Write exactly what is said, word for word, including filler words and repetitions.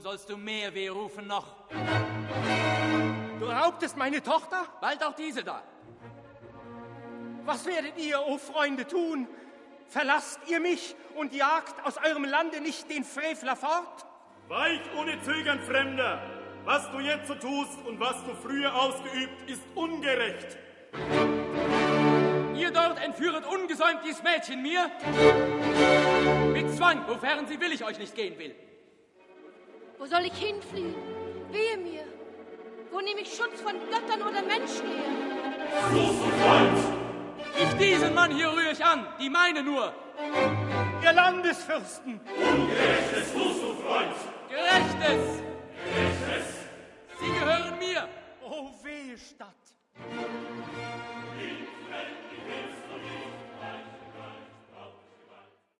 sollst du mehr weh rufen noch. Du raubtest meine Tochter? Bald auch diese da. Was werdet ihr, o Freunde, tun? Verlasst ihr mich und jagt aus eurem Lande nicht den Frevler fort? Weich ohne Zögern, Fremder! Was du jetzt so tust und was du früher ausgeübt, ist ungerecht. Ihr dort entführet ungesäumt dies Mädchen mir? Mit Zwang, wofern sie willig euch nicht gehen will. Wo soll ich hinfliehen? Wehe mir. Wo nehme ich Schutz von Göttern oder Menschen her? Los und Freund! Nicht diesen Mann hier rühre ich an, die meine nur. Ihr Landesfürsten! Ungerechtes tust du, Freund! Gerechtes! Gerechtes! Sie gehören mir! O wehe Stadt!